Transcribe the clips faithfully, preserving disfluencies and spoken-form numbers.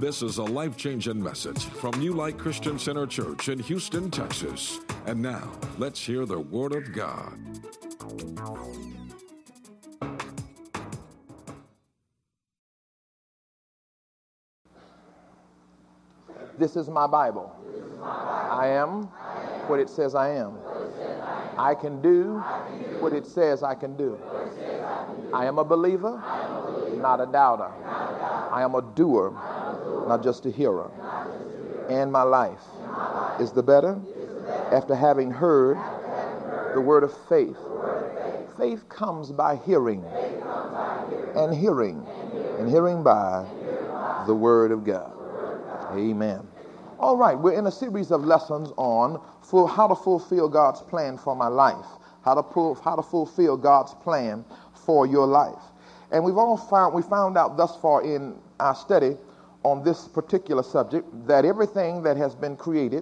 This is a life-changing message from New Light Christian Center Church in Houston, Texas. And now, let's hear the Word of God. This is my Bible. I am what it says I am. I can do what it says I can do. I am a believer, not a doubter. I am a doer, not just a hearer. And my life is the better after having heard the word of faith. Faith comes by hearing, and hearing, and hearing by the word of God. Amen. All right, we're in a series of lessons on full, how to fulfill God's plan for my life, how to pull, how to fulfill God's plan for your life. And we've all found we found out thus far in our study on this particular subject that everything that has been created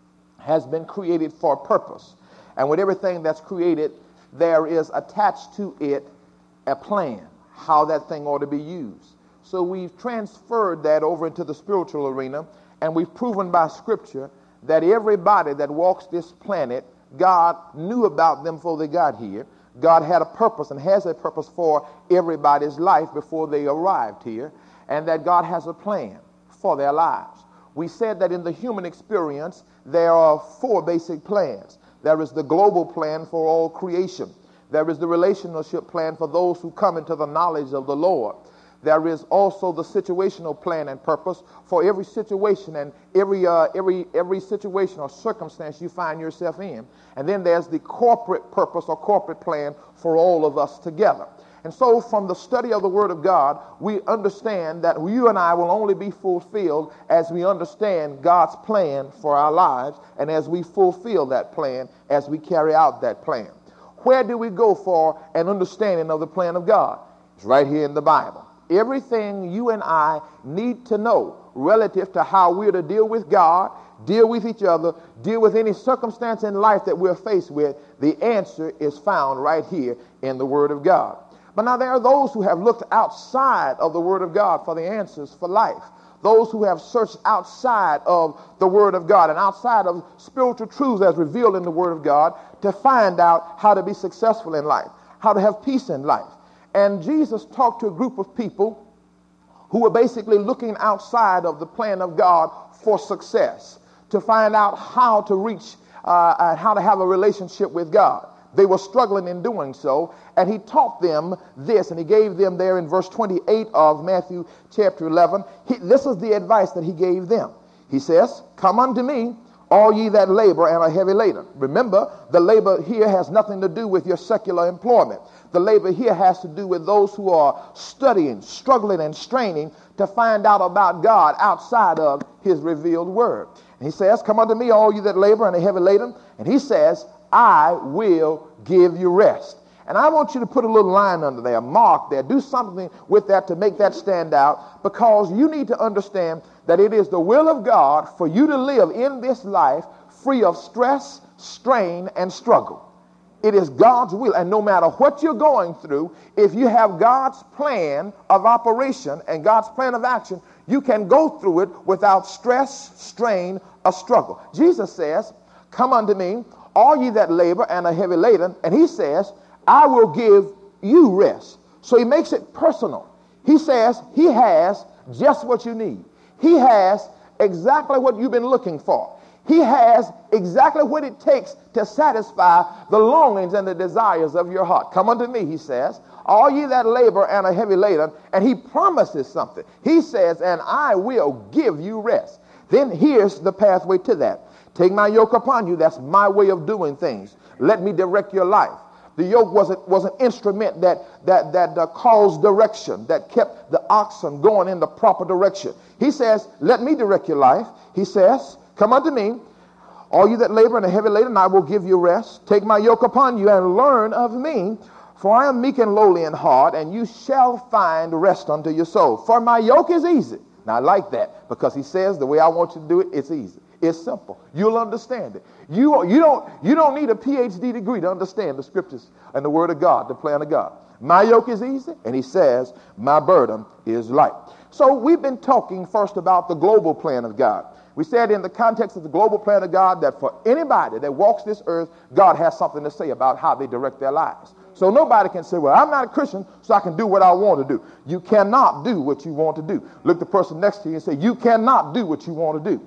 has been created for a purpose. And with everything that's created, there is attached to it a plan, how that thing ought to be used. So we've transferred that over into the spiritual arena, and we've proven by Scripture that everybody that walks this planet, God knew about them before they got here. God had a purpose and has a purpose for everybody's life before they arrived here, and that God has a plan for their lives. We said that in the human experience, there are four basic plans. There is the global plan for all creation. There is the relationship plan for those who come into the knowledge of the Lord. There is also the situational plan and purpose for every situation and every uh, every every situation or circumstance you find yourself in. And then there's the corporate purpose or corporate plan for all of us together. And so from the study of the Word of God, we understand that you and I will only be fulfilled as we understand God's plan for our lives and as we fulfill that plan, as we carry out that plan. Where do we go for an understanding of the plan of God? It's right here in the Bible. Everything you and I need to know relative to how we're to deal with God, deal with each other, deal with any circumstance in life that we're faced with, the answer is found right here in the Word of God. But now there are those who have looked outside of the Word of God for the answers for life. Those who have searched outside of the Word of God and outside of spiritual truths as revealed in the Word of God to find out how to be successful in life, how to have peace in life. And Jesus talked to a group of people who were basically looking outside of the plan of God for success, to find out how to reach, uh, and how to have a relationship with God. They were struggling in doing so, and he taught them this, and he gave them there in verse twenty-eight of Matthew chapter eleven. He, this is the advice that he gave them. He says, "Come unto me, all ye that labor and are heavy laden." Remember, the labor here has nothing to do with your secular employment. The labor here has to do with those who are studying, struggling, and straining to find out about God outside of his revealed word. And he says, "Come unto me, all you that labor and are heavy laden." And he says, "I will give you rest." And I want you to put a little line under there, mark there, do something with that to make that stand out, because you need to understand that it is the will of God for you to live in this life free of stress, strain, and struggle. It is God's will, and no matter what you're going through, if you have God's plan of operation and God's plan of action, you can go through it without stress, strain, or struggle. Jesus says, "Come unto me, all ye that labor and are heavy laden," and he says, "I will give you rest." So he makes it personal. He says he has just what you need. He has exactly what you've been looking for. He has exactly what it takes to satisfy the longings and the desires of your heart. "Come unto me," he says, "all ye that labor and are heavy laden," and he promises something. He says, "and I will give you rest." Then here's the pathway to that. "Take my yoke upon you." That's my way of doing things. Let me direct your life. The yoke was, a, was an instrument that, that, that uh, caused direction, that kept the oxen going in the proper direction. He says, "Let me direct your life." He says, "Come unto me, all you that labor and are heavy laden, I will give you rest. Take my yoke upon you and learn of me, for I am meek and lowly in heart, and you shall find rest unto your soul. For my yoke is easy." Now I like that, because he says the way I want you to do it, it's easy. It's simple. You'll understand it. You, you, don't, you don't need a P H D degree to understand the scriptures and the word of God, the plan of God. My yoke is easy, and he says, my burden is light. So we've been talking first about the global plan of God. We said in the context of the global plan of God that for anybody that walks this earth, God has something to say about how they direct their lives. So nobody can say, well, I'm not a Christian, so I can do what I want to do. You cannot do what you want to do. Look the person next to you and say, you cannot do what you want to do.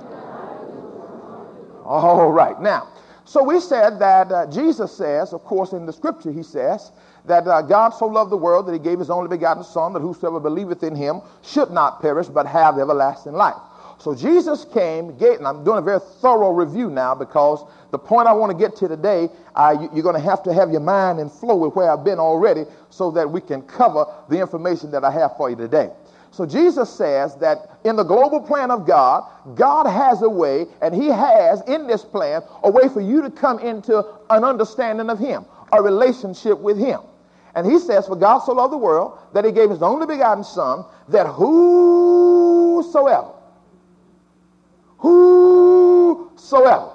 All right. Now, so we said that uh, Jesus says, of course, in the scripture, he says that uh, God so loved the world that he gave his only begotten Son, that whosoever believeth in him should not perish, but have everlasting life. So Jesus came, gave, and I'm doing a very thorough review now because the point I want to get to today, uh, you, you're going to have to have your mind in flow with where I've been already so that we can cover the information that I have for you today. So Jesus says that in the global plan of God, God has a way, and he has in this plan a way for you to come into an understanding of him, a relationship with him. And he says, for God so loved the world that he gave his only begotten Son, that whosoever, whosoever,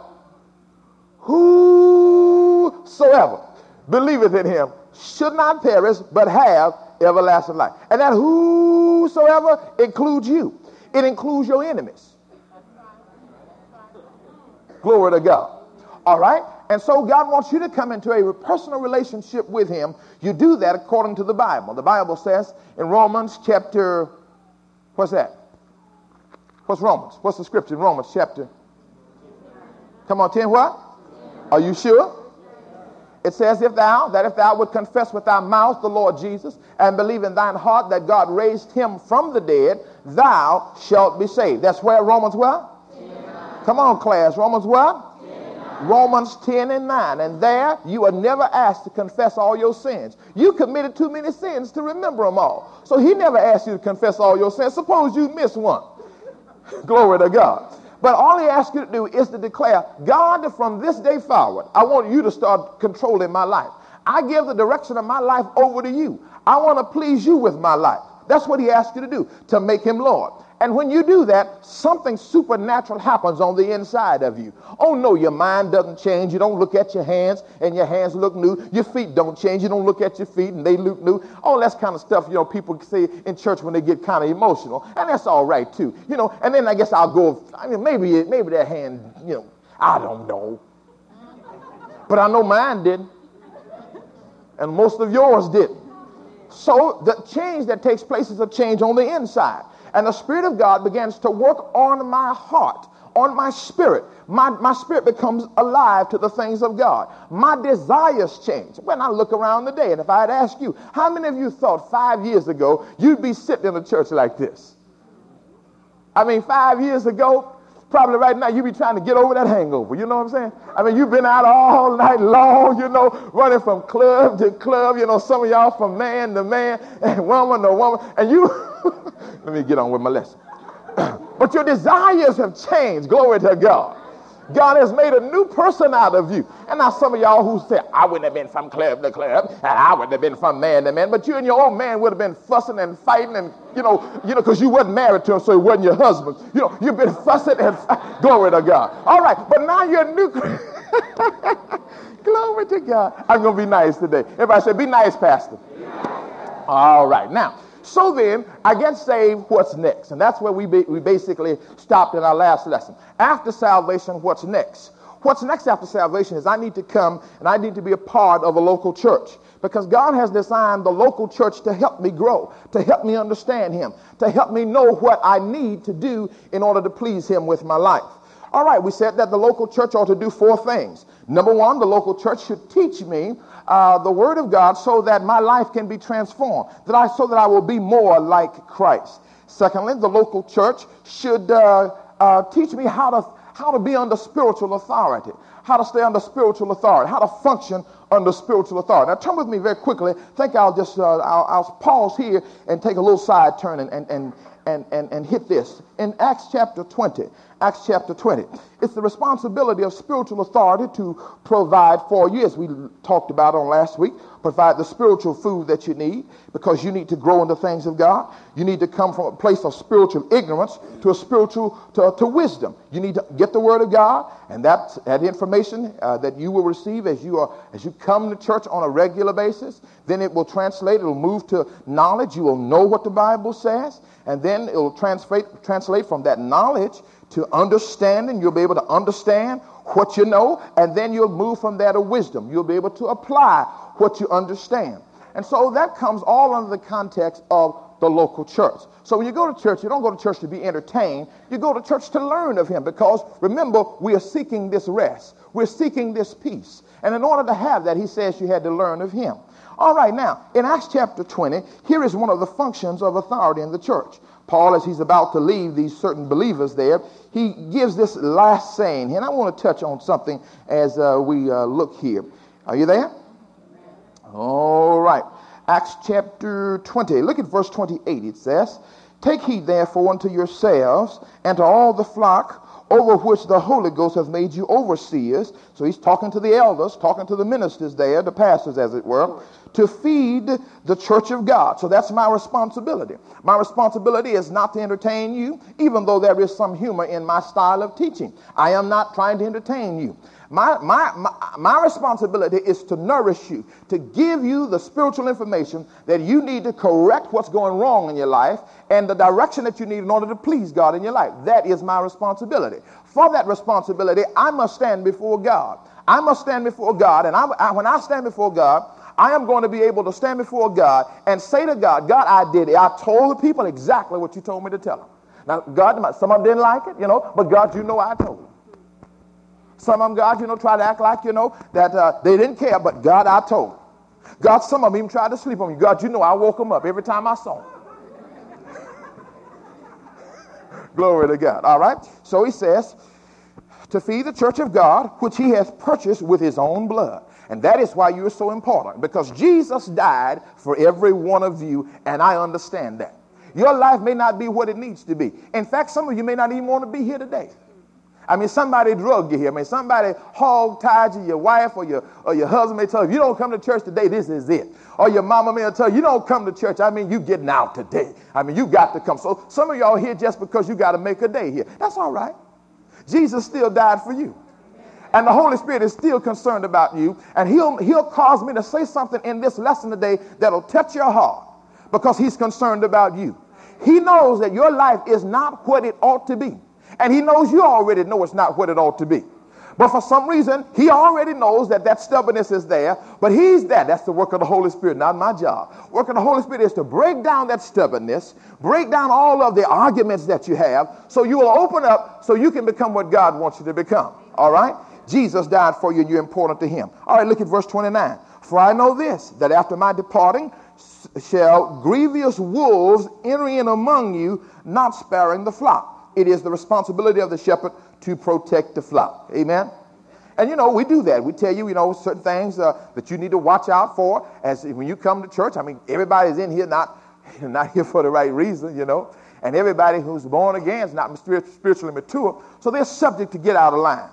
whosoever believeth in him should not perish, but have everlasting life. And that whosoever includes you. It includes your enemies. Glory to God. All right? And so God wants you to come into a personal relationship with him. You do that according to the Bible. The Bible says in Romans chapter, what's that? What's Romans? What's the scripture in Romans chapter? Come on, ten what? Are you sure? It says, if thou, that if thou would confess with thy mouth the Lord Jesus and believe in thine heart that God raised him from the dead, thou shalt be saved. That's where Romans what? ten. Come on, class. Romans what? ten. Romans ten and nine. And there you are never asked to confess all your sins. You committed too many sins to remember them all. So he never asked you to confess all your sins. Suppose you miss one. Glory to God. But all he asks you to do is to declare, God, from this day forward, I want you to start controlling my life. I give the direction of my life over to you. I want to please you with my life. That's what he asks you to do, to make him Lord. And when you do that, something supernatural happens on the inside of you. Oh, no, your mind doesn't change. You don't look at your hands and your hands look new. Your feet don't change. You don't look at your feet and they look new. All that kind of stuff, you know, people say in church when they get kind of emotional. And that's all right, too. You know, and then I guess I'll go, I mean, maybe, maybe that hand, you know, I don't know. But I know mine didn't. And most of yours didn't. So the change that takes place is a change on the inside. And the Spirit of God begins to work on my heart, on my spirit. My, my spirit becomes alive to the things of God. My desires change. When I look around today, and if I had asked you, how many of you thought five years ago you'd be sitting in a church like this? I mean, five years ago, probably right now you'd be trying to get over that hangover. You know what I'm saying? I mean, you've been out all night long, you know, running from club to club. You know, some of y'all from man to man and woman to woman. And you... Let me get on with my lesson. But your desires have changed. Glory to God. God has made a new person out of you. And now some of y'all who say, I wouldn't have been from club to club, and I wouldn't have been from man to man, but you and your old man would have been fussing and fighting and, you know, you know, because you wasn't married to him, so he wasn't your husband. You know, you've been fussing and glory to God. All right, but now you're a new glory to God. I'm going to be nice today. Everybody say, be nice, Pastor. Be nice, Pastor. All right, now. So then, I get saved, what's next? And that's where we be, we basically stopped in our last lesson. After salvation, what's next? What's next after salvation is I need to come and I need to be a part of a local church. Because God has designed the local church to help me grow, to help me understand him, to help me know what I need to do in order to please him with my life. All right, we said that the local church ought to do four things. Number one, the local church should teach me uh, the word of God so that my life can be transformed, that I so that I will be more like Christ. Secondly, the local church should uh, uh, teach me how to how to be under spiritual authority, how to stay under spiritual authority, how to function under spiritual authority. Now, turn with me very quickly. I think I'll just uh, I'll, I'll pause here and take a little side turn and and and and and, and hit this in Acts chapter twenty. Acts chapter twenty. It's the responsibility of spiritual authority to provide for you, as we talked about on last week, provide the spiritual food that you need because you need to grow in the things of God. You need to come from a place of spiritual ignorance to a spiritual, to, to wisdom. You need to get the word of God, and that, that information uh, that you will receive as you are, as you come to church on a regular basis. Then it will translate. It will move to knowledge. You will know what the Bible says. And then it will translate, translate from that knowledge to understanding. You'll be able to understand what you know. And then you'll move from there to wisdom. You'll be able to apply what you understand. And so that comes all under the context of the local church. So when you go to church, you don't go to church to be entertained. You go to church to learn of him, because remember, we are seeking this rest. We're seeking this peace. And in order to have that, he says you had to learn of him. All right, now, in Acts chapter twenty, here is one of the functions of authority in the church. Paul, as he's about to leave these certain believers there, he gives this last saying. And I want to touch on something as uh, we uh, look here. Are you there? All right. Acts chapter twenty. Look at verse twenty-eight. It says, "Take heed therefore unto yourselves and to all the flock over which the Holy Ghost hath made you overseers." So he's talking to the elders, talking to the ministers there, the pastors as it were, to feed the church of God. So that's my responsibility. My responsibility is not to entertain you, even though there is some humor in my style of teaching. I am not trying to entertain you. My, my, my, my responsibility is to nourish you, to give you the spiritual information that you need to correct what's going wrong in your life and the direction that you need in order to please God in your life. That is my responsibility. For that responsibility, I must stand before God. I must stand before God, and I, I, when I stand before God, I am going to be able to stand before God and say to God, God, I did it. I told the people exactly what you told me to tell them. Now, God, some of them didn't like it, you know, but God, you know I told them. Some of them, God, you know, try to act like, you know, that uh, they didn't care, but God, I told them. God, some of them even tried to sleep on me. God, you know, I woke them up every time I saw them. Glory to God. All right. So he says, to feed the church of God, which he has purchased with his own blood. And that is why you're so important, because Jesus died for every one of you, and I understand that. Your life may not be what it needs to be. In fact, some of you may not even want to be here today. I mean, somebody drugged you here. I mean, somebody hog-tied you, your wife or your, or your husband may tell you, you don't come to church today, this is it. Or your mama may tell you, you don't come to church, I mean, you getting out today. I mean, you got to come. So some of y'all here just because you got to make a day here. That's all right. Jesus still died for you. And the Holy Spirit is still concerned about you. And he'll, he'll cause me to say something in this lesson today that'll touch your heart, because he's concerned about you. He knows that your life is not what it ought to be. And he knows you already know it's not what it ought to be. But for some reason, he already knows that that stubbornness is there. But he's there. That's the work of the Holy Spirit, not my job. Work of the Holy Spirit is to break down that stubbornness, break down all of the arguments that you have, so you will open up so you can become what God wants you to become. All right? Jesus died for you, and you're important to him. All right, look at verse twenty-nine. "For I know this, that after my departing shall grievous wolves enter in among you, not sparing the flock. It is the responsibility of the shepherd to protect the flock." Amen. And you know, we do that. We tell you, you know, certain things uh, that you need to watch out for as when you come to church. I mean, everybody's in here not, not here for the right reason, you know. And everybody who's born again is not spiritually mature. So they're subject to get out of line.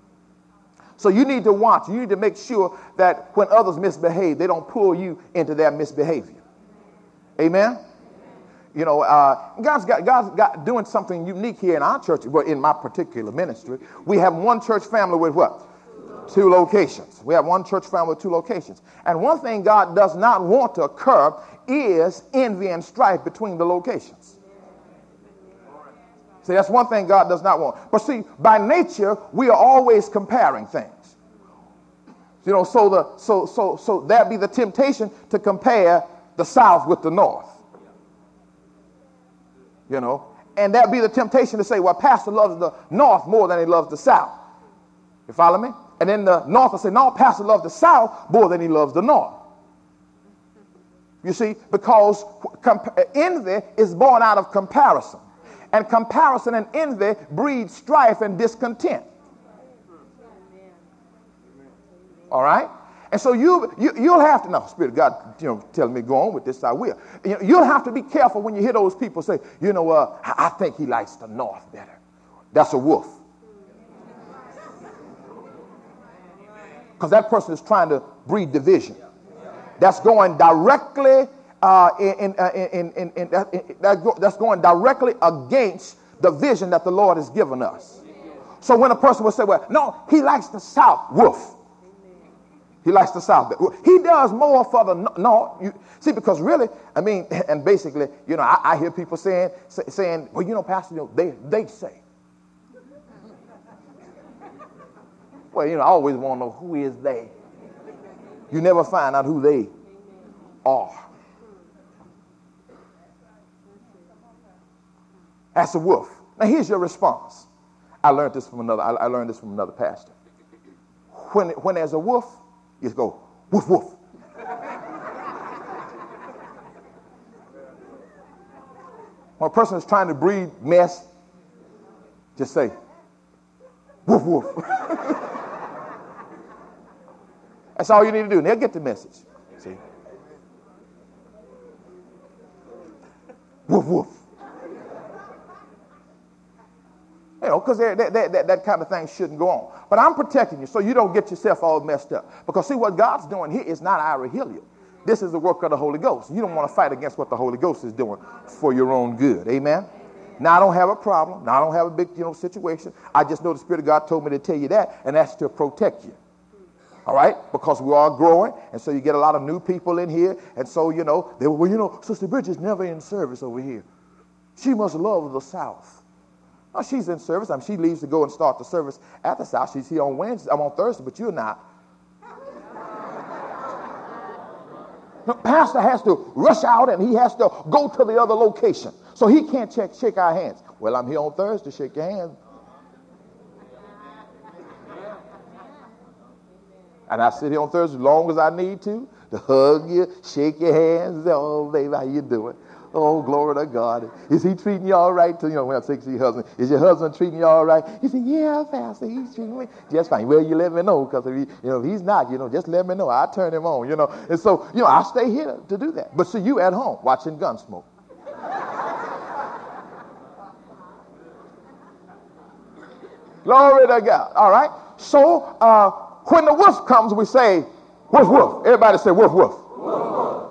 So you need to watch. You need to make sure that when others misbehave, they don't pull you into their misbehavior. Amen. You know, uh, God's got God's got doing something unique here in our church, well, in my particular ministry. We have one church family with what? Two locations. We have one church family with two locations. And one thing God does not want to occur is envy and strife between the locations. See, that's one thing God does not want. But see, by nature, we are always comparing things. You know, so the so so so that be the temptation to compare the South with the North. You know, and that be the temptation to say, well, Pastor loves the North more than he loves the South. You follow me? And then the North will say, no, Pastor loves the South more than he loves the North. You see, because comp- envy is born out of comparison. And comparison and envy breed strife and discontent. All right? And so you, you, you'll have to, no, Spirit of God, you know, telling me go on with this, I will. You know, you'll have to be careful when you hear those people say, you know, uh, I think he likes the North better. That's a wolf. Because that person is trying to breed division. That's going directly uh, in, in, in, in, in, in that's going directly against the vision that the Lord has given us. So when a person will say, well, no, he likes the South, wolf. He likes the South. He does more for the North. You, see, because really, I mean, and basically, you know, I, I hear people saying, say, saying, well, you know, Pastor, you know, they, they say. Well, you know, I always want to know who is they. You never find out who they are. That's a wolf. Now, here's your response. I learned this from another. I, I learned this from another pastor. When when there's a wolf, you just go woof woof. When a person is trying to breed mess, just say woof woof. That's all you need to do, and they'll get the message. See, woof woof. You know, because that, that, that, that kind of thing shouldn't go on. But I'm protecting you so you don't get yourself all messed up. Because see, what God's doing here is not Ira Hilliard. This is the work of the Holy Ghost. You don't want to fight against what the Holy Ghost is doing for your own good. Amen? Now, I don't have a problem. Now, I don't have a big, you know, situation. I just know the Spirit of God told me to tell you that, and that's to protect you. All right? Because we are growing, and so you get a lot of new people in here. And so, you know, they well, you know, Sister Bridget's never in service over here. She must love the South. Oh, she's in service. I mean, she leaves to go and start the service at the South. She's here on Wednesday. I'm on Thursday, but you're not. The pastor has to rush out and he has to go to the other location. So he can't check, shake our hands. Well, I'm here on Thursday. Shake your hand. And I sit here on Thursday as long as I need to, to hug you, shake your hands. Oh, baby, how you doing? Oh, glory to God. Is he treating you all right? You know, when I say to your husband, is your husband treating you all right? You say, yeah, Pastor, he's treating me just fine. Well, you let me know, because if he, you know, if he's not, you know, just let me know. I'll turn him on, you know. And so, you know, I stay here to do that. But see, you at home watching Gunsmoke. Glory to God. All right. So, uh, when the wolf comes, we say, woof, woof. Everybody say, woof, woof. Woof, woof.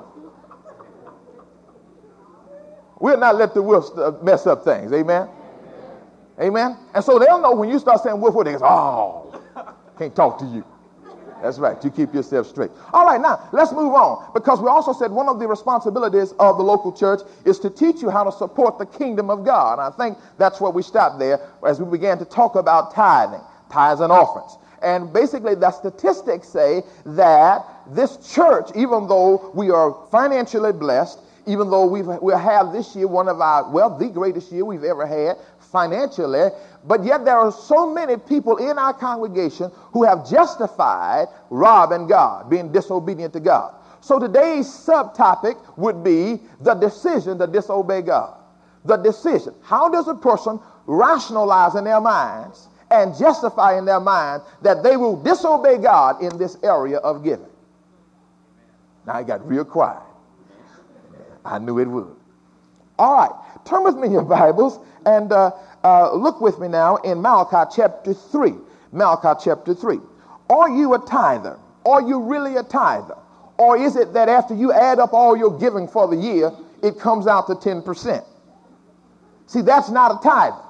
We'll not let the wolves mess up things. Amen? Amen? And so they'll know when you start saying woof, woof, they go, oh, can't talk to you. That's right. You keep yourself straight. All right, now, let's move on. Because we also said one of the responsibilities of the local church is to teach you how to support the kingdom of God. And I think that's where we stopped there as we began to talk about tithing, tithes and offerings. And basically, the statistics say that this church, even though we are financially blessed, even though we've, we'll have this year one of our, well, the greatest year we've ever had financially, but yet there are so many people in our congregation who have justified robbing God, being disobedient to God. So today's subtopic would be the decision to disobey God. The decision. How does a person rationalize in their minds and justify in their mind that they will disobey God in this area of giving? Now it got real quiet. I knew it would. All right. Turn with me in your Bibles and uh, uh, look with me now in Malachi chapter three. Malachi chapter three. Are you a tither? Are you really a tither? Or is it that after you add up all your giving for the year, it comes out to ten percent? See, that's not a tither.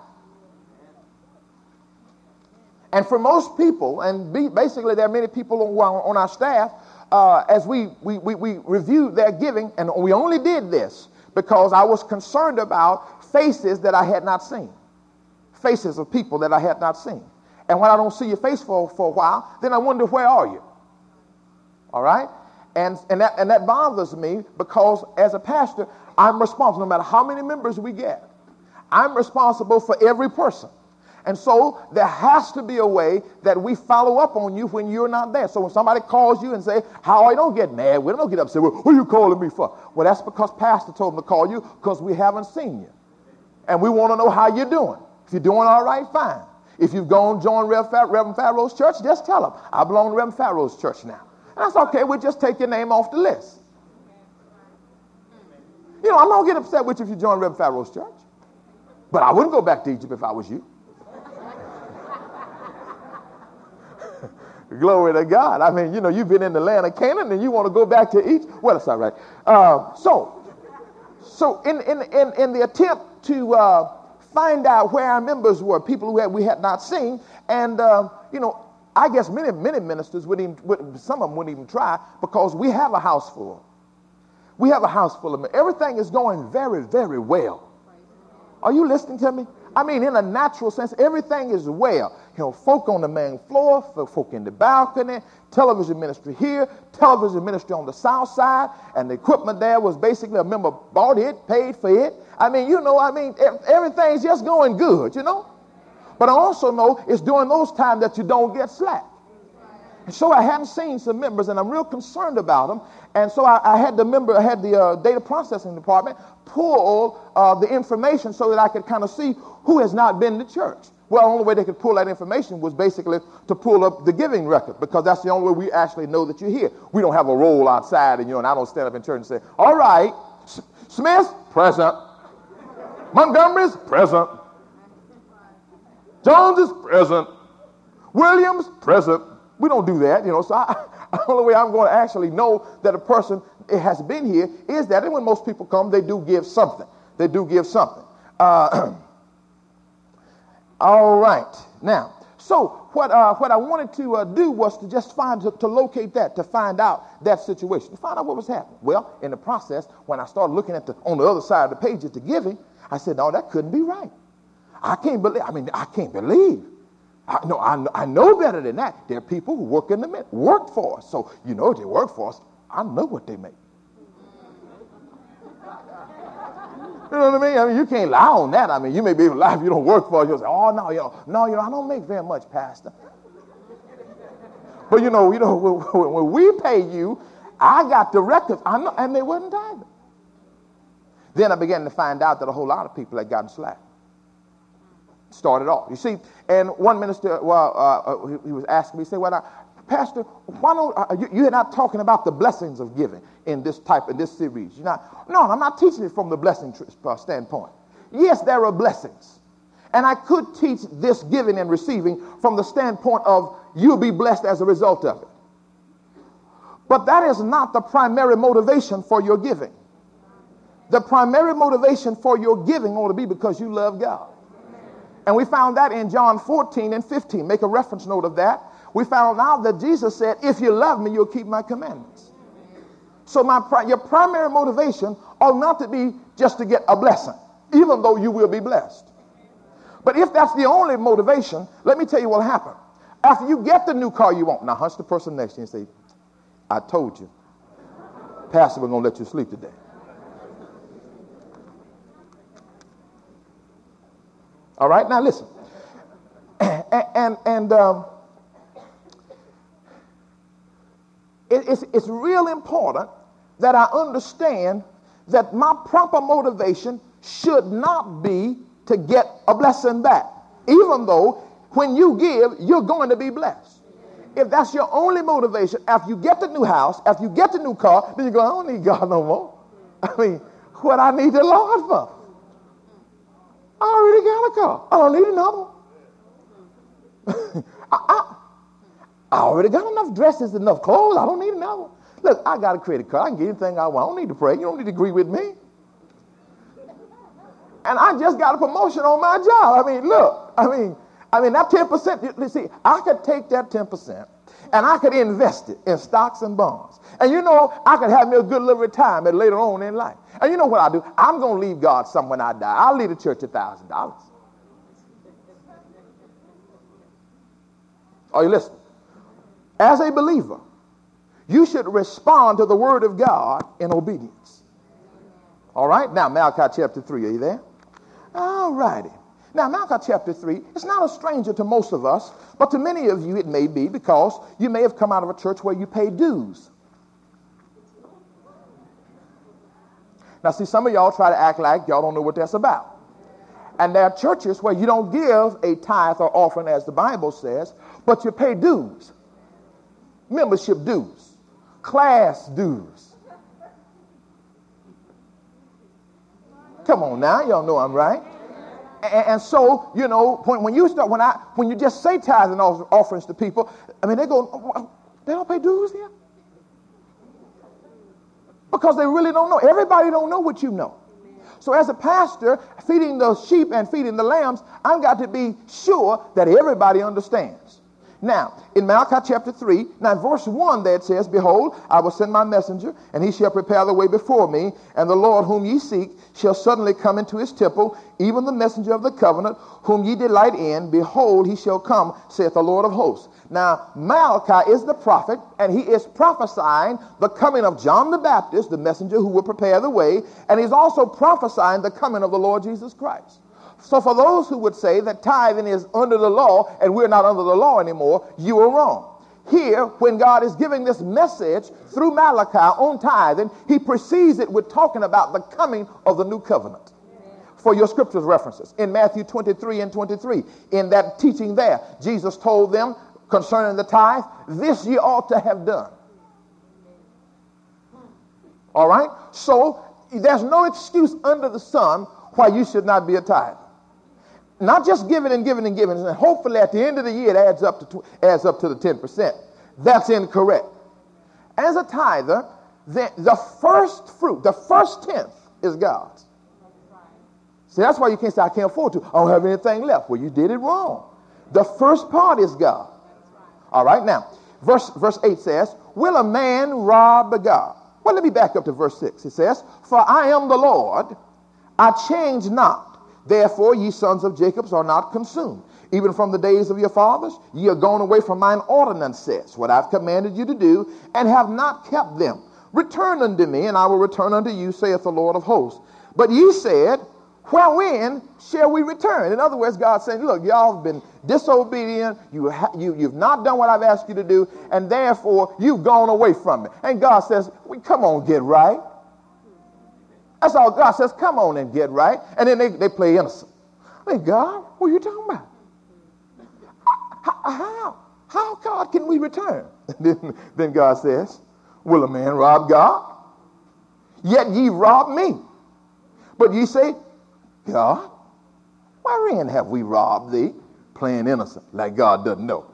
And for most people, and be, basically there are many people on, on our staff, Uh, as we, we, we, we reviewed their giving, and we only did this because I was concerned about faces that I had not seen. Faces of people that I had not seen. And when I don't see your face for, for a while, then I wonder, where are you? All right? And, and, that, and that bothers me because as a pastor, I'm responsible no matter how many members we get. I'm responsible for every person. And so there has to be a way that we follow up on you when you're not there. So when somebody calls you and say, how are you? Don't get mad. We don't get upset. Well, what are you calling me for? Well, that's because Pastor told them to call you because we haven't seen you. And we want to know how you're doing. If you're doing all right, fine. If you've gone join Reverend Pharaoh's church, just tell them, I belong to Reverend Pharaoh's church now. And that's okay. We'll just take your name off the list. You know, I'm not going to get upset with you if you join Reverend Pharaoh's church. But I wouldn't go back to Egypt if I was you. Glory to God. I mean, you know, you've been in the land of Canaan and you want to go back to Egypt. Well, it's all right. Uh, so, so in, in, in, in the attempt to uh, find out where our members were, people who had, we had not seen, and, uh, you know, I guess many, many ministers wouldn't even, would, some of them wouldn't even try, because we have a house full. We have a house full of men. Everything is going very, very well. Are you listening to me? I mean, in a natural sense, everything is well. You know, folk on the main floor, folk in the balcony, television ministry here, television ministry on the south side, and the equipment there was basically a member bought it, paid for it. I mean, you know, I mean, everything's just going good, you know. But I also know it's during those times that you don't get slack. And so I hadn't seen some members, and I'm real concerned about them. And so I, I had the member, I had the uh, data processing department pull uh, the information so that I could kind of see who has not been to church. Well, the only way they could pull that information was basically to pull up the giving record, because that's the only way we actually know that you're here. We don't have a roll outside, and you know, and I don't stand up in church and say, "All right, S- Smith, present. Montgomery's present. Jones is present. Williams, present." We don't do that, you know. So I, the only way I'm going to actually know that a person has been here is that, and when most people come, they do give something. They do give something. Uh, all right. Now, so what uh, what I wanted to uh, do was to just find, to, to locate that, to find out that situation, to find out what was happening. Well, in the process, when I started looking at the, on the other side of the page at the giving, I said, no, that couldn't be right. I can't believe, I mean, I can't believe. I, no, I, I know better than that. There are people who work in the min- work for us. So, you know, if they work for us, I know what they make. You know what I mean? I mean, you can't lie on that. I mean, you may be able to lie if you don't work for us. You'll say, oh, no, you know, no, you know, I don't make very much, Pastor. But, you know, you know, when, when we pay you, I got the records. I know, and they wasn't tithing. Then I began to find out that a whole lot of people had gotten slack. Started off. You see, and one minister, well, uh, he, he was asking me, he said, well, I, Pastor, why don't, uh, you, you're not talking about the blessings of giving in this type, in this series. You're not, no, I'm not teaching it from the blessing uh, standpoint. Yes, there are blessings. And I could teach this giving and receiving from the standpoint of you'll be blessed as a result of it. But that is not the primary motivation for your giving. The primary motivation for your giving ought to be because you love God. And we found that in John fourteen and fifteen. Make a reference note of that. We found out that Jesus said, if you love me, you'll keep my commandments. So my your primary motivation ought not to be just to get a blessing, even though you will be blessed. But if that's the only motivation, let me tell you what will happen. After you get the new car you want, now hunch the person next to you and say, I told you, Pastor, we're going to let you sleep today. All right, now listen. And, and, and um, it, it's, it's real important that I understand that my proper motivation should not be to get a blessing back, even though when you give, you're going to be blessed. If that's your only motivation, after you get the new house, after you get the new car, then you go, I don't need God no more. I mean, what I need the Lord for? I already got a car. I don't need another one. I, I, I already got enough dresses, enough clothes. I don't need another one. Look, I got a credit card. I can get anything I want. I don't need to pray. You don't need to agree with me. And I just got a promotion on my job. I mean, look, I mean, I mean, that ten percent, you see, I could take that ten percent and I could invest it in stocks and bonds. And you know, I could have me a good little retirement later on in life. And you know what I do? I'm going to leave God some when I die. I'll leave the church a thousand dollars. Are you listening? As a believer, you should respond to the word of God in obedience. All right? Now, Malachi chapter three, are you there? All righty. Now, Malachi chapter three, it's not a stranger to most of us, but to many of you it may be, because you may have come out of a church where you pay dues. Now, see, some of y'all try to act like y'all don't know what that's about. And there are churches where you don't give a tithe or offering as the Bible says, but you pay dues. Membership dues. Class dues. Come on now, y'all know I'm right. And, and so, you know, when, when you start, when I, when you just say tithes and offerings to people, I mean, they go, they don't pay dues here? Because they really don't know. Everybody don't know what you know. So as a pastor, feeding the sheep and feeding the lambs, I've got to be sure that everybody understands. Now, in Malachi chapter three, now verse one there it says, behold, I will send my messenger, and he shall prepare the way before me, and the Lord whom ye seek shall suddenly come into his temple, even the messenger of the covenant, whom ye delight in. Behold, he shall come, saith the Lord of hosts. Now, Malachi is the prophet, and he is prophesying the coming of John the Baptist, the messenger who will prepare the way, and he's also prophesying the coming of the Lord Jesus Christ. So for those who would say that tithing is under the law and we're not under the law anymore, you are wrong. Here, when God is giving this message through Malachi on tithing, he precedes it with talking about the coming of the new covenant. For your scriptures references, in Matthew twenty-three and twenty-three, in that teaching there, Jesus told them concerning the tithe, this ye ought to have done. All right? So there's no excuse under the sun why you should not be a tither. Not just giving and giving and giving, and hopefully at the end of the year it adds up to adds up to the ten percent. That's incorrect. As a tither, the, the first fruit, the first tenth is God's. See, that's why you can't say, I can't afford to. I don't have anything left. Well, you did it wrong. The first part is God. All right, now, verse, verse eight says, will a man rob God? Well, let me back up to verse six. It says, for I am the Lord, I change not. Therefore, ye sons of Jacob are not consumed. Even from the days of your fathers, ye are gone away from mine ordinances, what I've commanded you to do, and have not kept them. Return unto me, and I will return unto you, saith the Lord of hosts. But ye said, wherein shall we return? In other words, God's saying, look, y'all have been disobedient. You ha- you, you've not done what I've asked you to do, and therefore you've gone away from me. And God says, well, come on, get right. That's all God says, come on and get right. And then they, they play innocent. I mean, God, what are you talking about? How? How, how God, can we return? then, then God says, will a man rob God? Yet ye rob me. But ye say, God, wherein have we robbed thee? Playing innocent, like God doesn't know.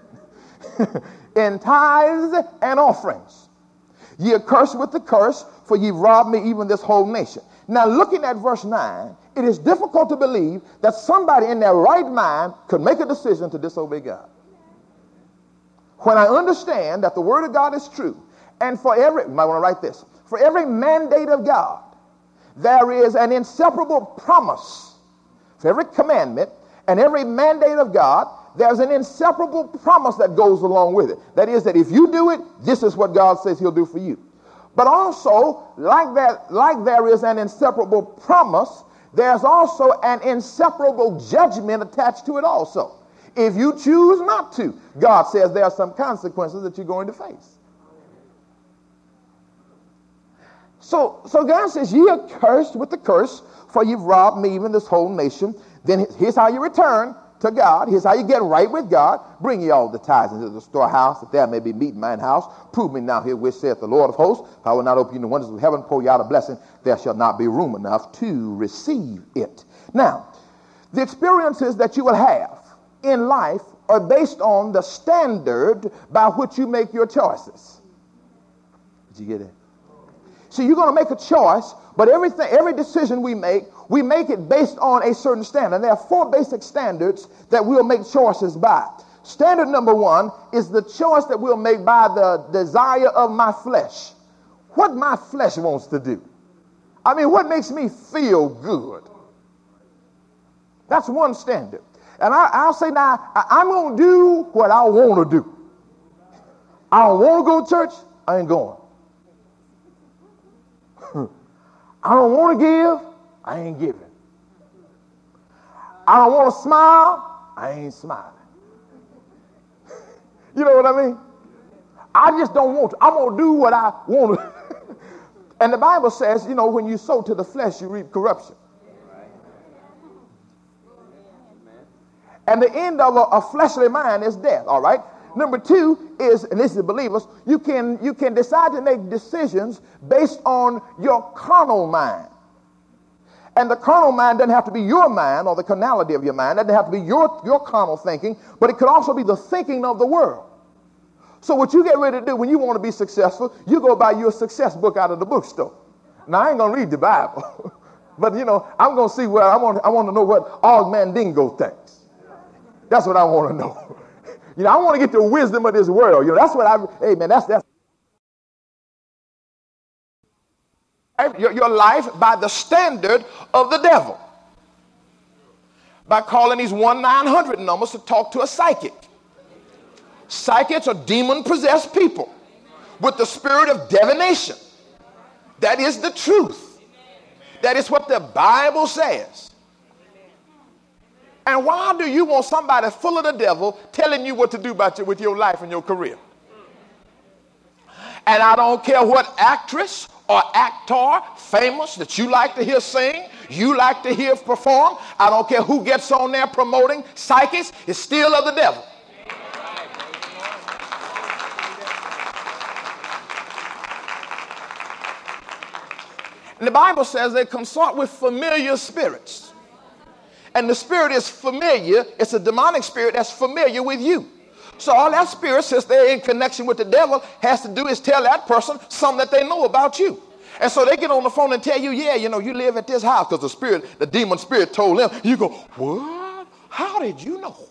In tithes and offerings. Ye are cursed with the curse, for ye robbed me, even this whole nation. Now, looking at verse nine, it is difficult to believe that somebody in their right mind could make a decision to disobey God. When I understand that the word of God is true, and for every, you might want to write this, for every mandate of God, there is an inseparable promise. For every commandment and every mandate of God, there's an inseparable promise that goes along with it. That is that if you do it, this is what God says he'll do for you. But also, like that, like there is an inseparable promise, there's also an inseparable judgment attached to it also. If you choose not to, God says there are some consequences that you're going to face. So, so God says, ye are cursed with the curse, for you've robbed me, even this whole nation. Then here's how you return to God. Here's how you get right with God. Bring ye all the tithes into the storehouse, that there may be meat in mine house. Prove me now here, which saith the Lord of hosts. If I will not open you the windows of heaven, pour you out a blessing, there shall not be room enough to receive it. Now, the experiences that you will have in life are based on the standard by which you make your choices. Did you get it? So you're going to make a choice, but everything, every decision we make, we make it based on a certain standard. And there are four basic standards that we'll make choices by. Standard number one is the choice that we'll make by the desire of my flesh. What my flesh wants to do. I mean, what makes me feel good. That's one standard. And I, I'll say now, I, I'm going to do what I want to do. I don't want to go to church, I ain't going. I don't want to give, I ain't giving. I don't want to smile, I ain't smiling. You know what I mean? I just don't want to. I'm going to do what I want to. And the Bible says, you know, when you sow to the flesh, you reap corruption. And the end of a, a fleshly mind is death, all right? Number two is, and this is believers, you can, you can decide to make decisions based on your carnal mind. And the carnal mind doesn't have to be your mind or the carnality of your mind. It doesn't have to be your, your carnal thinking, but it could also be the thinking of the world. So what you get ready to do when you want to be successful, you go buy you a success book out of the bookstore. Now, I ain't going to read the Bible, but, you know, I'm going to see where I want, I want to know what Og Mandingo thinks. That's what I want to know. You know, I want to get the wisdom of this world. You know, that's what I, hey man, that's, that's. Your, your life by the standard of the devil. By calling these one nine hundred numbers to talk to a psychic. Psychics are demon-possessed people with the spirit of divination. That is the truth. That is what the Bible says. And why do you want somebody full of the devil telling you what to do about you with your life and your career? And I don't care what actress or actor, famous, that you like to hear sing, you like to hear perform, I don't care who gets on there promoting psychics, it's still of the devil. And the Bible says they consort with familiar spirits. And the spirit is familiar. It's a demonic spirit that's familiar with you. So all that spirit, since they're in connection with the devil, has to do is tell that person something that they know about you. And so they get on the phone and tell you, yeah, you know, you live at this house because the spirit, the demon spirit told them. You go, what? How did you know?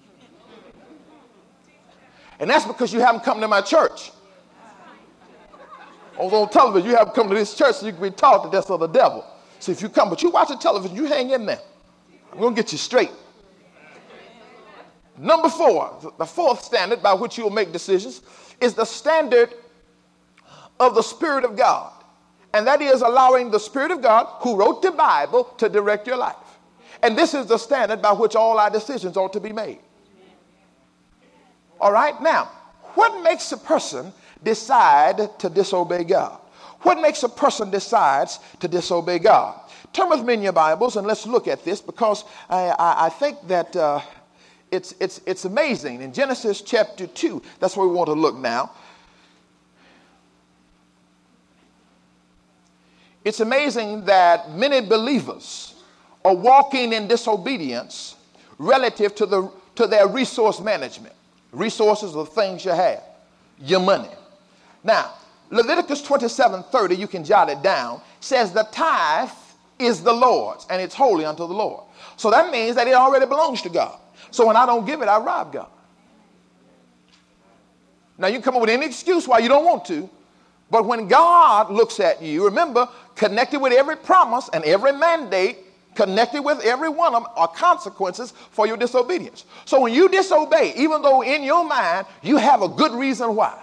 And that's because you haven't come to my church. I was on television. You haven't come to this church so you can be taught that that's of the devil. So if you come, but you watch the television, you hang in there. I'm going to get you straight. Number four, the fourth standard by which you will make decisions is the standard of the Spirit of God. And that is allowing the Spirit of God, who wrote the Bible, to direct your life. And this is the standard by which all our decisions ought to be made. All right, now, what makes a person decide to disobey God? What makes a person decide to disobey God? Turn with me in your Bibles and let's look at this, because I, I, I think that uh, it's, it's, it's amazing. In Genesis chapter two, that's where we want to look now. It's amazing that many believers are walking in disobedience relative to, the, to their resource management. Resources are things you have, your money. Now, Leviticus twenty-seven thirty, you can jot it down, says the tithe is the Lord's and it's holy unto the Lord. So that means that it already belongs to God. So when I don't give it, I rob God. Now you can come up with any excuse why you don't want to, but when God looks at you, remember, connected with every promise and every mandate, connected with every one of them are consequences for your disobedience. So when you disobey, even though in your mind you have a good reason why,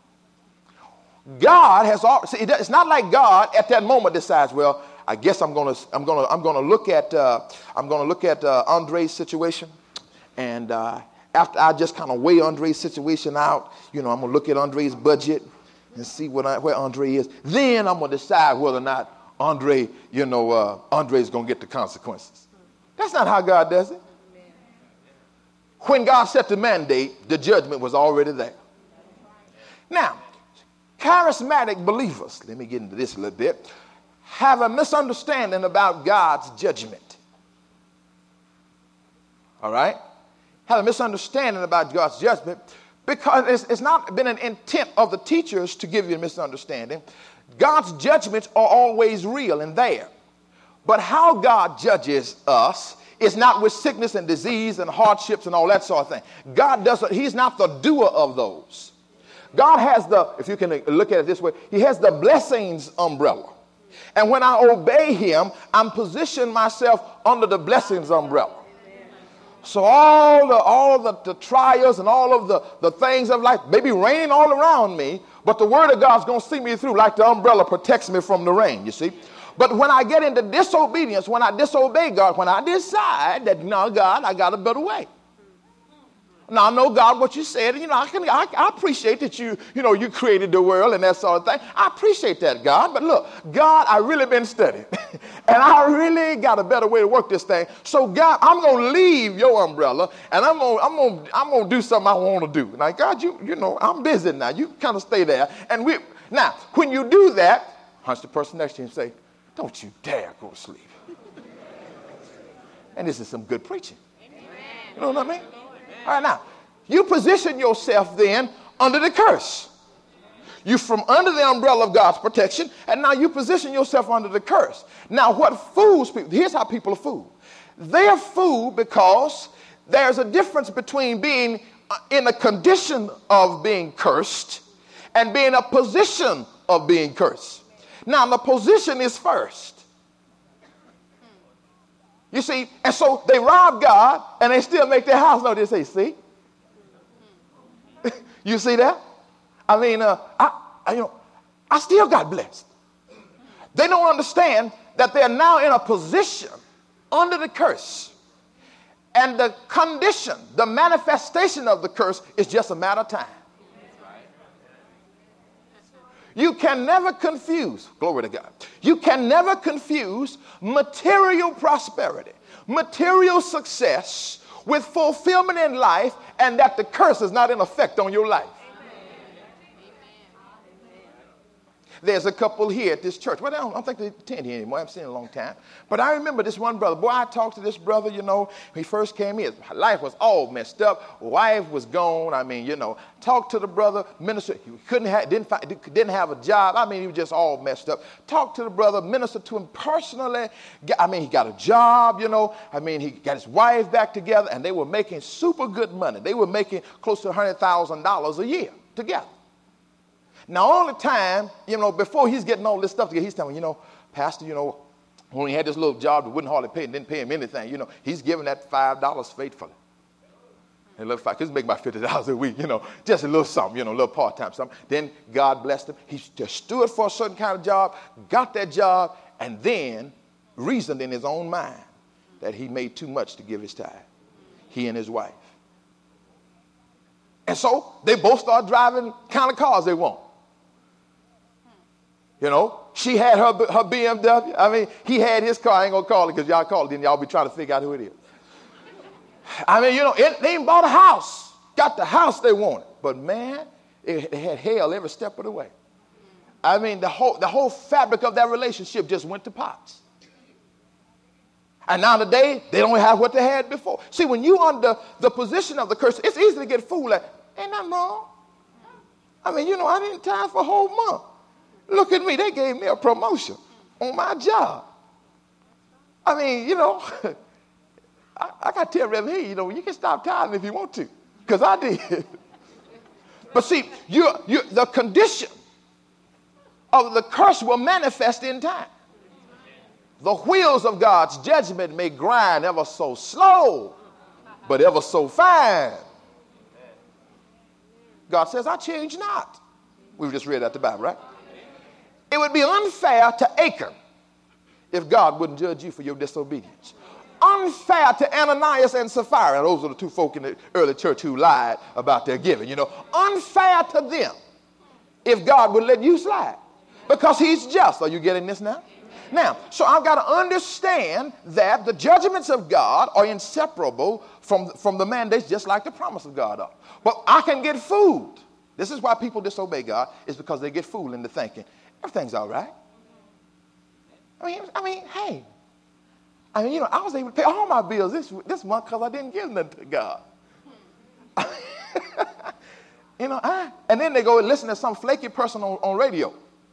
God has already, see, it's not like God at that moment decides, well, I guess I'm gonna I'm gonna I'm gonna look at uh, I'm gonna look at uh, Andre's situation, and uh, after I just kind of weigh Andre's situation out, you know, I'm gonna look at Andre's budget and see what I, where Andre is. Then I'm gonna decide whether or not Andre, you know, uh, Andre's gonna get the consequences. That's not how God does it. When God set the mandate, the judgment was already there. Now, charismatic believers, let me get into this a little bit, have a misunderstanding about God's judgment. All right? Have a misunderstanding about God's judgment because it's, it's not been an intent of the teachers to give you a misunderstanding. God's judgments are always real and there. But how God judges us is not with sickness and disease and hardships and all that sort of thing. God doesn't, he's not the doer of those. God has the, if you can look at it this way, he has the blessings umbrella. And when I obey him, I'm positioning myself under the blessings umbrella. So all the all the, the trials and all of the, the things of life may be raining all around me, but the word of God's going to see me through like the umbrella protects me from the rain, you see. But when I get into disobedience, when I disobey God, when I decide that, no, God, I got a better way. Now, I know, God, what you said, and, you know, I, can, I, I appreciate that you, you know, you created the world and that sort of thing. I appreciate that, God. But look, God, I really been studying. And I really got a better way to work this thing. So, God, I'm going to leave your umbrella, and I'm going I'm going I'm going to do something I want to do. Like, God, you, you know, I'm busy now. You kind of stay there. And we now, when you do that, hunch the person next to you and say, don't you dare go to sleep. And this is some good preaching. You know what I mean? All right, now, you position yourself then under the curse. You from under the umbrella of God's protection, and now you position yourself under the curse. Now, what fools people, here's how people are fooled. They're fooled because there's a difference between being in a condition of being cursed and be in a position of being cursed. Now, the position is first. You see, and so they rob God and they still make their house. No, they say, see? You see that? I mean, uh, I, I, you know, I still got blessed. They don't understand that they're now in a position under the curse. And the condition, the manifestation of the curse is just a matter of time. You can never confuse, glory to God, you can never confuse material prosperity, material success with fulfillment in life, and that the curse is not in effect on your life. There's a couple here at this church. Well, I don't, I don't think they attend here anymore. I haven't seen it in a long time. But I remember this one brother. Boy, I talked to this brother, you know, when he first came in. His life was all messed up. Wife was gone. I mean, you know, talked to the brother, minister. He couldn't have, didn't, find, didn't have a job. I mean, he was just all messed up. Talked to the brother, ministered to him personally. I mean, he got a job, you know. I mean, he got his wife back together, and they were making super good money. They were making close to one hundred thousand dollars a year together. Now, all the time, you know, before he's getting all this stuff together, he's telling me, you know, Pastor, you know, when he had this little job that wouldn't hardly pay, didn't pay him anything, you know, he's giving that five dollars faithfully. A little five, because he make about fifty dollars a week, you know, just a little something, you know, a little part-time something. Then God blessed him. He just stood for a certain kind of job, got that job, and then reasoned in his own mind that he made too much to give his tithe, he and his wife. And so they both start driving kind of cars they want. You know, she had her, her B M W. I mean, he had his car. I ain't going to call it because y'all call it. Then y'all be trying to figure out who it is. I mean, you know, it, they even bought a house. Got the house they wanted. But, man, it, it had hell every step of the way. I mean, the whole, the whole fabric of that relationship just went to pots. And now today, they don't have what they had before. See, when you under the position of the curse, it's easy to get fooled. Like, ain't nothing wrong. I mean, you know, I didn't tithe for a whole month. Look at me. They gave me a promotion on my job. I mean, you know, I, I got to tell Reverend here, you know, you can stop tithing if you want to, because I did. But see, you, you, the condition of the curse will manifest in time. The wheels of God's judgment may grind ever so slow, but ever so fine. God says, I change not. We've just read that in the Bible, right? It would be unfair to Achan if God wouldn't judge you for your disobedience. Unfair to Ananias and Sapphira. Those are the two folk in the early church who lied about their giving. You know, unfair to them if God would let you slide, because he's just. Are you getting this now? Now, so I've got to understand that the judgments of God are inseparable from, from the mandates, just like the promise of God are. But I can get fooled. This is why people disobey God, is because they get fooled into thinking everything's all right. I mean, I mean, hey, I mean, you know, I was able to pay all my bills this this month because I didn't give nothing to God. You know, I, and then they go and listen to some flaky person on, on radio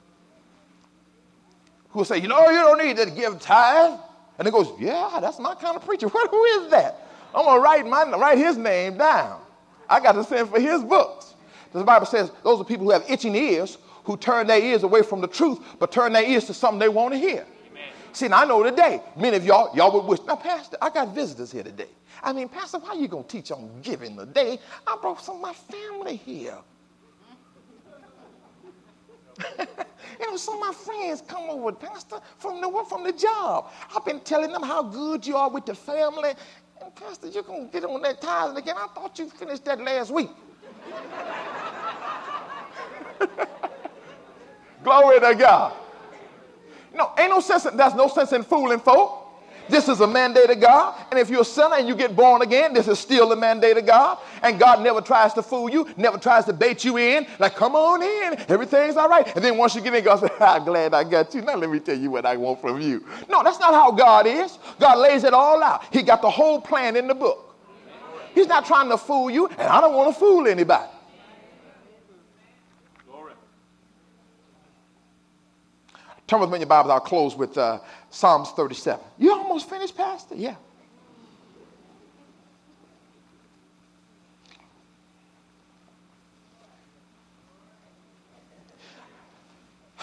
who will say, you know, you don't need to give tithe. And they goes, yeah, that's my kind of preacher. What, who is that? I'm going to write my write his name down. I got to send for his books. The Bible says those are people who have itching ears, who turn their ears away from the truth, but turn their ears to something they want to hear. Amen. See, now I know today, many of y'all, y'all would wish, now, Pastor, I got visitors here today. I mean, Pastor, why are you going to teach on giving today? I brought some of my family here. You know, some of my friends come over, Pastor, from the, from the job. I've been telling them how good you are with the family. And, Pastor, you're going to get on that tithing again. I thought you finished that last week. Glory to God. No, ain't no sense. There's no sense in fooling folk. This is a mandate of God. And if you're a sinner and you get born again, this is still the mandate of God. And God never tries to fool you, never tries to bait you in. Like, come on in. Everything's all right. And then once you get in, God says, I'm glad I got you. Now let me tell you what I want from you. No, that's not how God is. God lays it all out. He got the whole plan in the book. He's not trying to fool you, and I don't want to fool anybody. Turn with me in your Bibles. I'll close with uh, Psalms thirty-seven. You almost finished, Pastor? Yeah.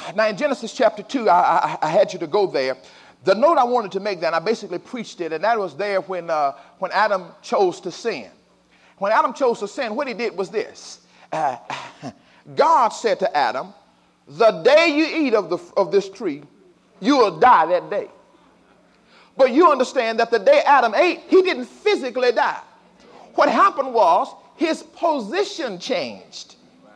Now in Genesis chapter two, I, I, I had you to go there. The note I wanted to make then, I basically preached it, and that was there when, uh, when Adam chose to sin. When Adam chose to sin, what he did was this. Uh, God said to Adam, the day you eat of, the, of this tree, you will die that day. But you understand that the day Adam ate, he didn't physically die. What happened was his position changed.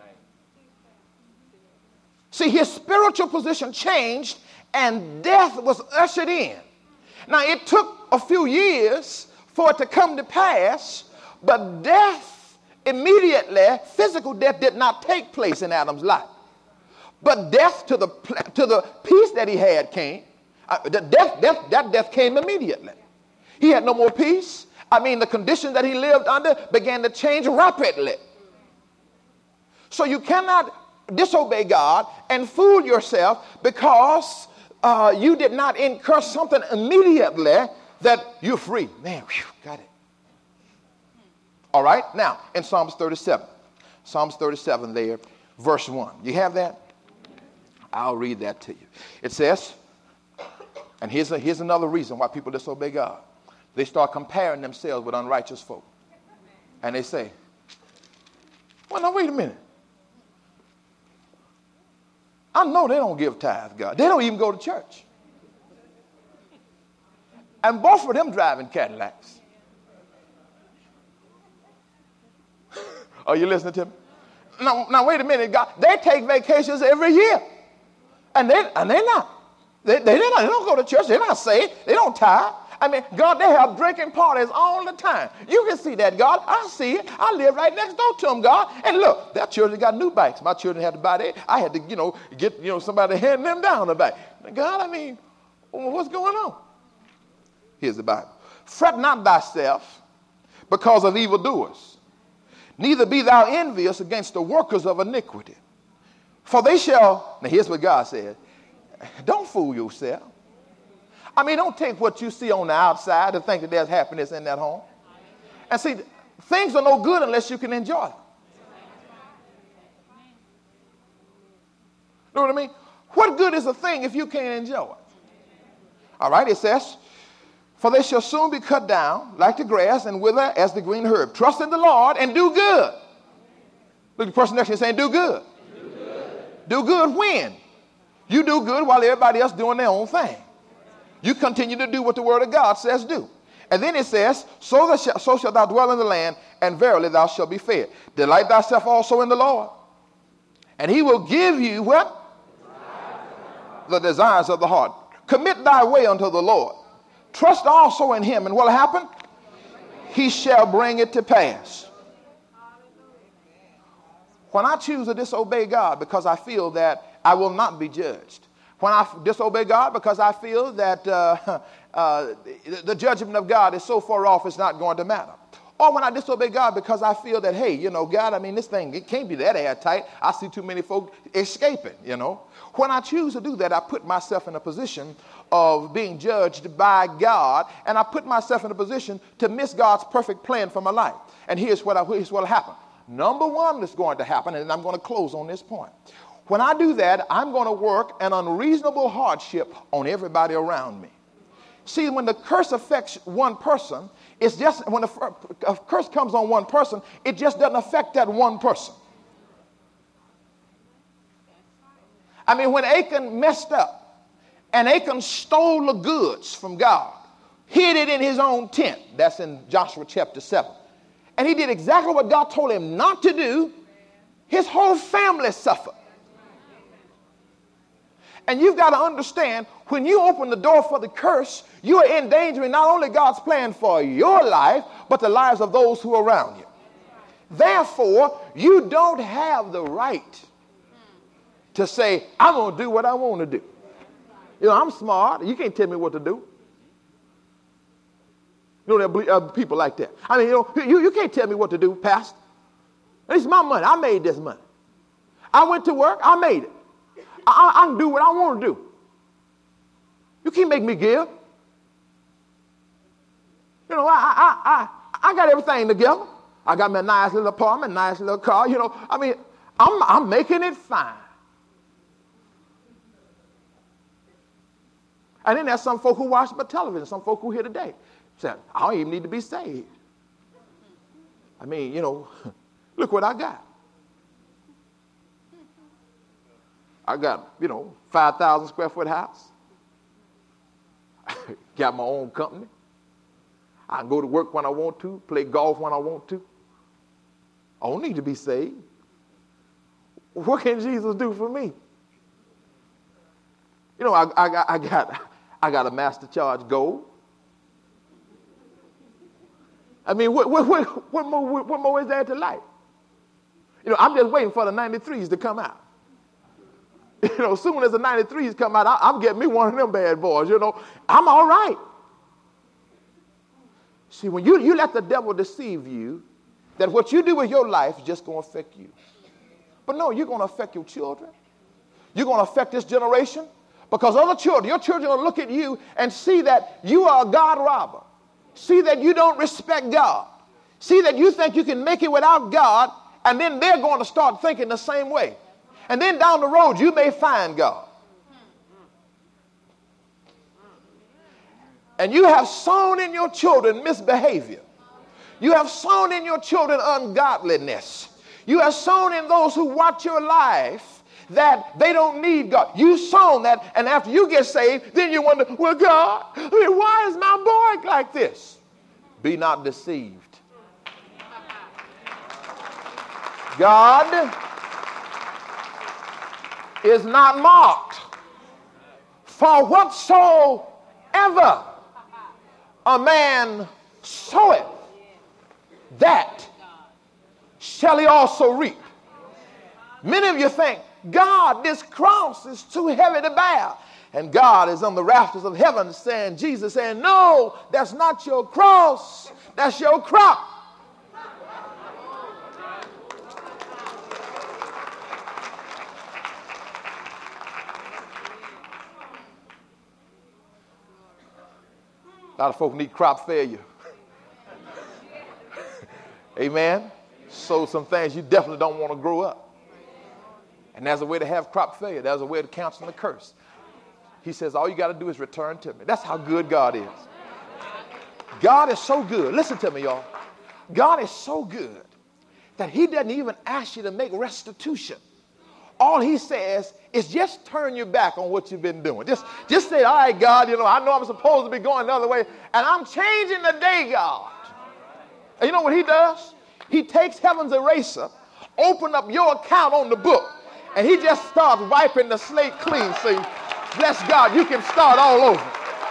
See, his spiritual position changed and death was ushered in. Now, it took a few years for it to come to pass, but death immediately, physical death did not take place in Adam's life. But death to the, to the peace that he had came. Uh, the death, death, that death came immediately. He had no more peace. I mean, the conditions that he lived under began to change rapidly. So you cannot disobey God and fool yourself because uh, you did not incur something immediately that you're free. Man, whew, got it. All right, now in Psalms thirty-seven. Psalms thirty-seven there, verse one. You have that? I'll read that to you. It says, and here's, a, here's another reason why people disobey God. They start comparing themselves with unrighteous folk. And they say, well, now wait a minute. I know they don't give tithe, God. They don't even go to church. And both of them driving Cadillacs. Are you listening to me? Now, now wait a minute, God. They take vacations every year. And, they, and they're not. They, they, they, not, they don't go to church. They're not saved. They don't tithe. I mean, God, they have drinking parties all the time. You can see that, God. I see it. I live right next door to them, God. And look, their children got new bikes. My children had to buy that. I had to, you know, get, you know, somebody to hand them down the bike. God, I mean, what's going on? Here's the Bible. Fret not thyself because of evildoers, neither be thou envious against the workers of iniquity. For they shall, now here's what God said, don't fool yourself. I mean, don't take what you see on the outside and think that there's happiness in that home. And see, things are no good unless you can enjoy them. You know what I mean? What good is a thing if you can't enjoy it? All right, it says, for they shall soon be cut down like the grass and wither as the green herb. Trust in the Lord and do good. Look at the person next to you saying, do good. Do good. Do good when? You do good while everybody else doing their own thing. You continue to do what the word of God says do. And then it says, so, that shall, so shalt thou dwell in the land, and verily thou shalt be fed. Delight thyself also in the Lord, and he will give you what? The desires of the heart. Commit thy way unto the Lord. Trust also in him, and what will happen? He shall bring it to pass. When I choose to disobey God because I feel that I will not be judged, when I disobey God because I feel that uh, uh, the judgment of God is so far off it's not going to matter. Or when I disobey God because I feel that, hey, you know, God, I mean, this thing, it can't be that airtight. I see too many folk escaping, you know. When I choose to do that, I put myself in a position of being judged by God, and I put myself in a position to miss God's perfect plan for my life. And here's what, I, here's what will happen. Number one that's going to happen, and I'm going to close on this point. When I do that, I'm going to work an unreasonable hardship on everybody around me. See, when the curse affects one person, it's just, when a curse comes on one person, it just doesn't affect that one person. I mean, when Achan messed up, and Achan stole the goods from God, hid it in his own tent. That's in Joshua chapter seven. And he did exactly what God told him not to do. His whole family suffered. And you've got to understand, when you open the door for the curse, you are endangering not only God's plan for your life, but the lives of those who are around you. Therefore, you don't have the right to say, I'm going to do what I want to do. You know, I'm smart. You can't tell me what to do. You know, there are people like that. I mean, you know, you, you can't tell me what to do, Pastor. It's my money. I made this money. I went to work. I made it. I, I can do what I want to do. You can't make me give. You know, I, I, I, I got everything together. I got me a nice little apartment, nice little car. You know, I mean, I'm, I'm making it fine. And then there's some folk who watch my television, some folk who here today said, I don't even need to be saved. I mean, you know, look what I got. I got, you know, five thousand square foot house. Got my own company. I can go to work when I want to, play golf when I want to. I don't need to be saved. What can Jesus do for me? You know, I, I, I got I got a master charge gold. I mean, what, what, what, what, more, what more is there to life? You know, I'm just waiting for the ninety-threes to come out. You know, as soon as the ninety-threes come out, I, I'm getting me one of them bad boys, you know. I'm all right. See, when you, you let the devil deceive you, that what you do with your life is just going to affect you. But no, you're going to affect your children. You're going to affect this generation. Because other children, your children will look at you and see that you are a God robber. See that you don't respect God. See that you think you can make it without God, and then they're going to start thinking the same way. And then down the road, you may find God. And you have sown in your children misbehavior. You have sown in your children ungodliness. You have sown in those who watch your life that they don't need God. You sown that, and after you get saved, then you wonder, well, God, I mean, why is my boy like this? Be not deceived. God is not marked. For whatsoever a man soweth, that shall he also reap. Many of you think, God, this cross is too heavy to bear. And God is on the rafters of heaven saying, Jesus saying, no, that's not your cross. That's your crop. A lot of folk need crop failure. Amen. So some things you definitely don't want to grow up. And there's a way to have crop failure. There's a way to cancel the curse. He says, all you got to do is return to me. That's how good God is. God is so good. Listen to me, y'all. God is so good that he doesn't even ask you to make restitution. All he says is just turn your back on what you've been doing. Just, just say, all right, God, you know, I know I'm supposed to be going the other way, and I'm changing the day, God. And you know what he does? He takes heaven's eraser, open up your account on the book, and he just starts wiping the slate clean. See, bless God, you can start all over.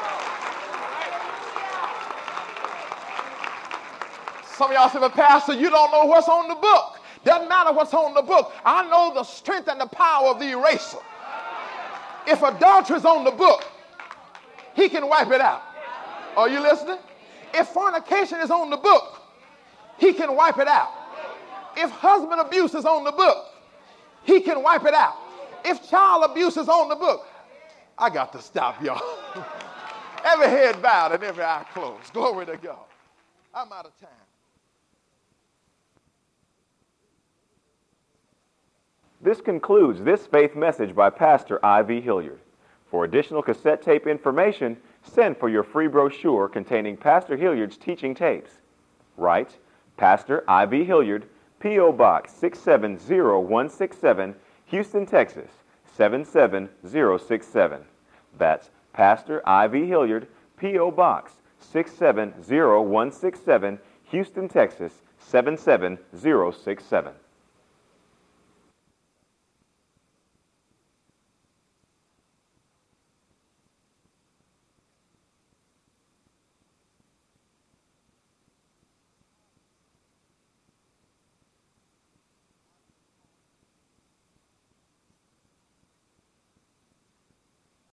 Some of y'all say, but Pastor, you don't know what's on the book. Doesn't matter what's on the book. I know the strength and the power of the eraser. If adultery's on the book, he can wipe it out. Are you listening? If fornication is on the book, he can wipe it out. If husband abuse is on the book, he can wipe it out. If child abuse is on the book, I got to stop, y'all. Every head bowed and every eye closed. Glory to God. I'm out of time. This concludes this faith message by Pastor I V Hilliard. For additional cassette tape information, send for your free brochure containing Pastor Hilliard's teaching tapes. Write, Pastor I V Hilliard, P O Box six seven zero one six seven, Houston, Texas seven seven zero six seven. That's Pastor I V Hilliard, P O Box six seven zero one six seven, Houston, Texas seven seven zero six seven.